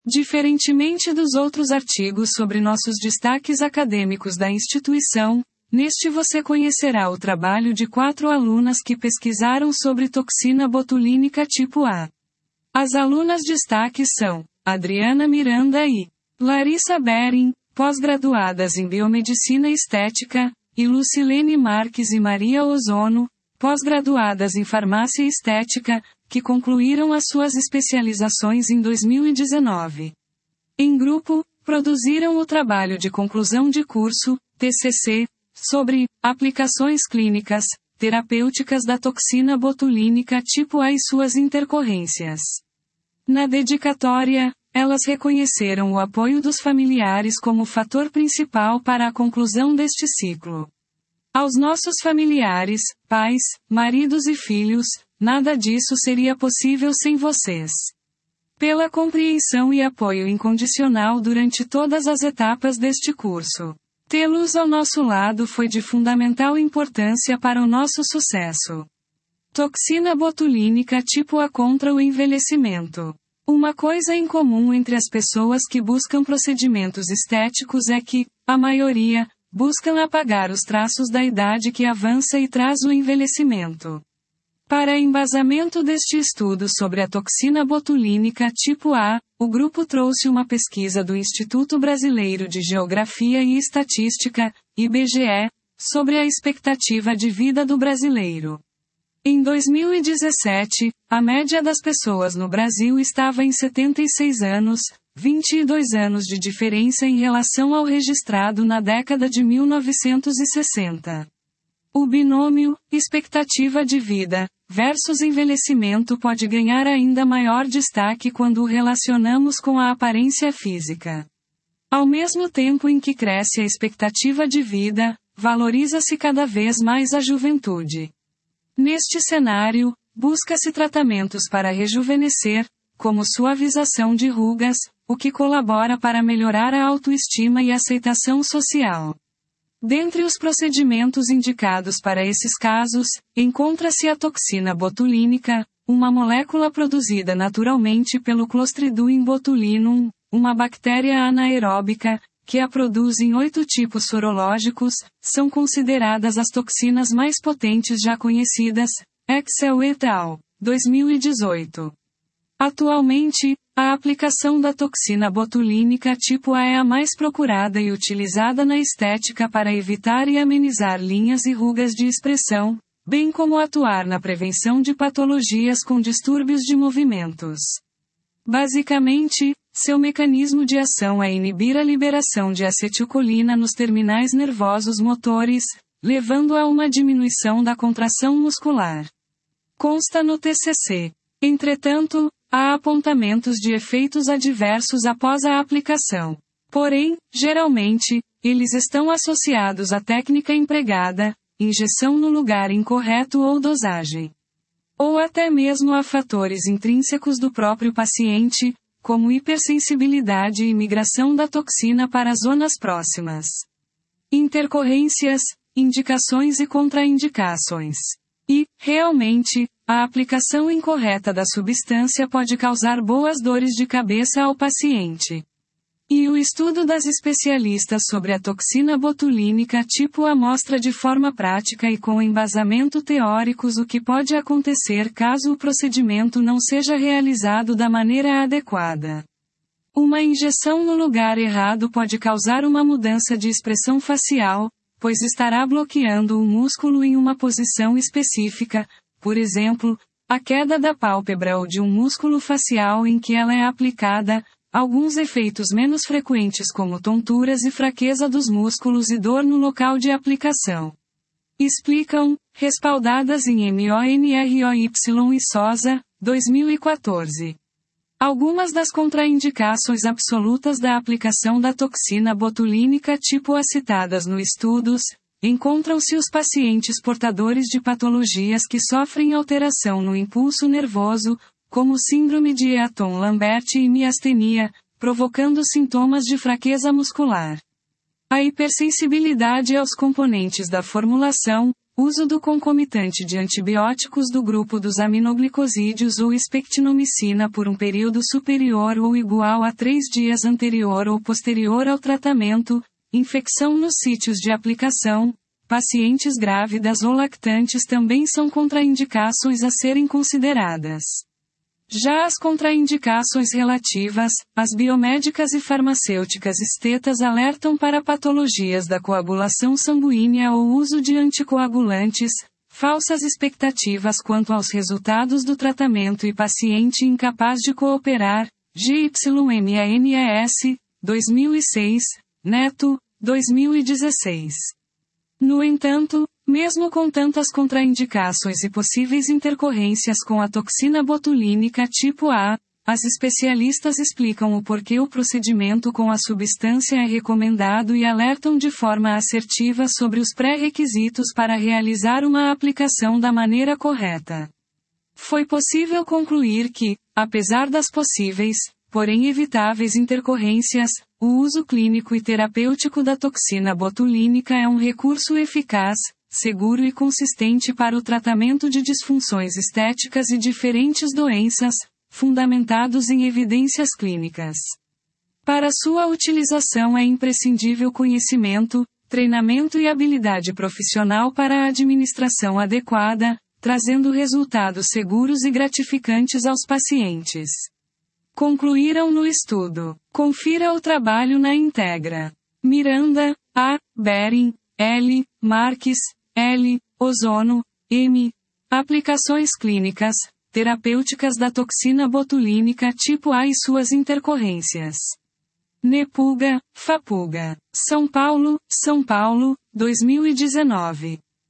Diferentemente dos outros artigos sobre nossos destaques acadêmicos da instituição, neste você conhecerá o trabalho de 4 alunas que pesquisaram sobre toxina botulínica tipo A. As alunas destaques são Adriana Miranda e Larissa Bering, pós-graduadas em Biomedicina Estética, e Lucilene Marques e Maria Ozono, pós-graduadas em Farmácia Estética, que concluíram as suas especializações em 2019. Em grupo, produziram o trabalho de conclusão de curso, TCC, sobre aplicações clínicas, terapêuticas da toxina botulínica tipo A e suas intercorrências. Na dedicatória, elas reconheceram o apoio dos familiares como fator principal para a conclusão deste ciclo. Aos nossos familiares, pais, maridos e filhos, nada disso seria possível sem vocês. Pela compreensão e apoio incondicional durante todas as etapas deste curso. Tê-los ao nosso lado foi de fundamental importância para o nosso sucesso. Toxina botulínica tipo A contra o envelhecimento. Uma coisa em comum entre as pessoas que buscam procedimentos estéticos é que, a maioria, buscam apagar os traços da idade que avança e traz o envelhecimento. Para embasamento deste estudo sobre a toxina botulínica tipo A, o grupo trouxe uma pesquisa do Instituto Brasileiro de Geografia e Estatística, IBGE, sobre a expectativa de vida do brasileiro. Em 2017, a média das pessoas no Brasil estava em 76 anos, 22 anos de diferença em relação ao registrado na década de 1960. O binômio, expectativa de vida, versus envelhecimento pode ganhar ainda maior destaque quando o relacionamos com a aparência física. Ao mesmo tempo em que cresce a expectativa de vida, valoriza-se cada vez mais a juventude. Neste cenário, busca-se tratamentos para rejuvenescer, como suavização de rugas, o que colabora para melhorar a autoestima e aceitação social. Dentre os procedimentos indicados para esses casos, encontra-se a toxina botulínica, uma molécula produzida naturalmente pelo Clostridium botulinum, uma bactéria anaeróbica, que a produz em 8 tipos sorológicos, são consideradas as toxinas mais potentes já conhecidas, Excel et al., 2018. Atualmente, a aplicação da toxina botulínica tipo A é a mais procurada e utilizada na estética para evitar e amenizar linhas e rugas de expressão, bem como atuar na prevenção de patologias com distúrbios de movimentos. Basicamente, seu mecanismo de ação é inibir a liberação de acetilcolina nos terminais nervosos motores, levando a uma diminuição da contração muscular. Consta no TCC. Entretanto, há apontamentos de efeitos adversos após a aplicação. Porém, geralmente, eles estão associados à técnica empregada, injeção no lugar incorreto ou dosagem. Ou até mesmo a fatores intrínsecos do próprio paciente, como hipersensibilidade e migração da toxina para zonas próximas. Intercorrências, indicações e contraindicações. E, realmente, a aplicação incorreta da substância pode causar boas dores de cabeça ao paciente. E o estudo das especialistas sobre a toxina botulínica tipo A mostra de forma prática e com embasamento teóricos o que pode acontecer caso o procedimento não seja realizado da maneira adequada. Uma injeção no lugar errado pode causar uma mudança de expressão facial, pois estará bloqueando o músculo em uma posição específica, por exemplo, a queda da pálpebra ou de um músculo facial em que ela é aplicada. Alguns efeitos menos frequentes como tonturas e fraqueza dos músculos e dor no local de aplicação. Explicam, respaldadas em MONROY e Sosa, 2014. Algumas das contraindicações absolutas da aplicação da toxina botulínica tipo A citadas no estudos, encontram-se os pacientes portadores de patologias que sofrem alteração no impulso nervoso, como síndrome de Eaton-Lambert e miastenia, provocando sintomas de fraqueza muscular. A hipersensibilidade aos componentes da formulação, Uso do concomitante de antibióticos do grupo dos aminoglicosídeos ou espectinomicina por um período superior ou igual a 3 dias anterior ou posterior ao tratamento, infecção nos sítios de aplicação, pacientes grávidas ou lactantes também são contraindicações a serem consideradas. Já as contraindicações relativas, às biomédicas e farmacêuticas estetas alertam para patologias da coagulação sanguínea ou uso de anticoagulantes, falsas expectativas quanto aos resultados do tratamento e paciente incapaz de cooperar, GYMANES, 2006, Neto, 2016. No entanto, mesmo com tantas contraindicações e possíveis intercorrências com a toxina botulínica tipo A, as especialistas explicam o porquê o procedimento com a substância é recomendado e alertam de forma assertiva sobre os pré-requisitos para realizar uma aplicação da maneira correta. Foi possível concluir que, apesar das possíveis, porém evitáveis intercorrências, o uso clínico e terapêutico da toxina botulínica é um recurso eficaz, seguro e consistente para o tratamento de disfunções estéticas e diferentes doenças, fundamentados em evidências clínicas. Para sua utilização é imprescindível conhecimento, treinamento e habilidade profissional para a administração adequada, trazendo resultados seguros e gratificantes aos pacientes. Concluíram no estudo. Confira o trabalho na íntegra. Miranda, A., Bering, L., Marques, L., Ozono, M. Aplicações clínicas, terapêuticas da toxina botulínica tipo A e suas intercorrências. Nepuga, Fapuga. São Paulo, 2019.